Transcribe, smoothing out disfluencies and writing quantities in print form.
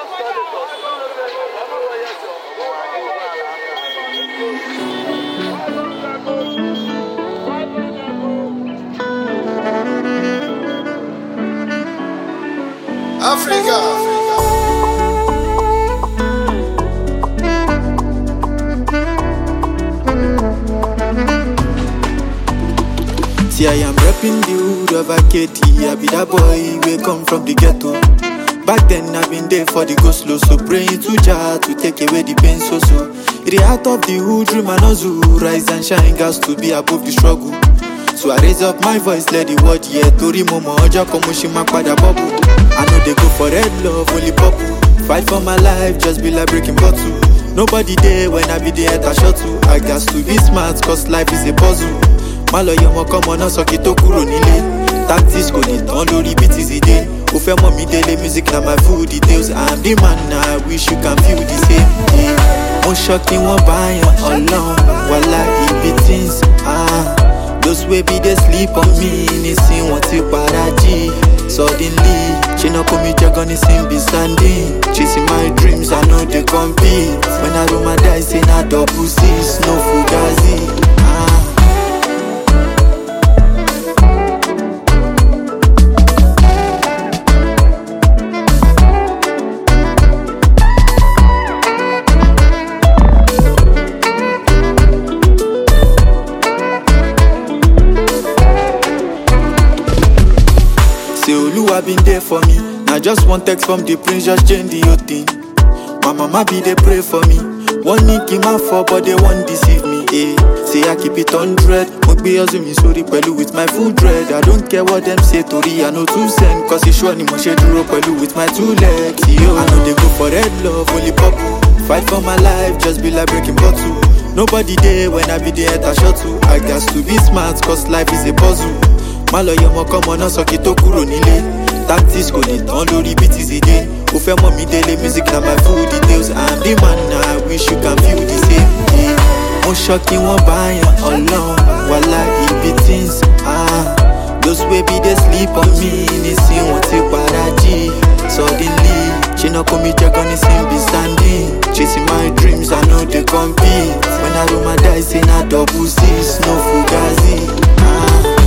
Africa. See, I am repping the hood of Aketi. I be that boy, we come from the ghetto. Back then, I been there for the go slow. So praying to Jah to take away the pain so. In the heart of the hood, dream and hustle. Rise and shine, gas to be above the struggle. So I raise up my voice, let the word hear. Tori momo oja komushima pada bubble. I know they go for red love, only purple. Fight for my life, just be like breaking bottle. Nobody there when I be there at a shuttle. I got to be smart, cause life is a puzzle. Malo yomo come on, so kito kuro nile. Tactics go lit, on the repeat is the day. Ofe mommy daily music na my food details. I'm the man now, I wish you can feel the same. Mo shocking one buy alone. Wala it be things, those way be they sleep on me. Nissing want to paraji. Suddenly, she no come me check on the same be standing. Chasing my dreams, I know they compete. When I roll my dice, say na double six, no fugazi. Say Oluwa been there for me. Now just one text from the prince, just change the whole thing. My mama be they pray for me. One nick in my for, but they won't deceive me. Say I keep it 100. Won't be me sorry pelu with my full dread. I don't care what them say, Tori, I know 2 cents. Cause it's sure ni mo she duro pelu with my 2 legs. Yo, I know they go for red love, only purple. Fight for my life, just be like breaking bottle. Nobody there when I be there at a shuttle. I got to be smart, cause life is a puzzle. Malo yomo come on, so kito kuro nile. Tactics go lit, on the repeat is the day. Ofe mommy daily music na my food details. I'm the man now, I wish you can feel the same. Mo shocking one buy alone. Wala it be things, those way be they sleep on me. Nissing want to paraji. Suddenly, she no come me check on the same be standing. Chasing my dreams, I know they compete. When I roll my dice, say na double six, no fugazi.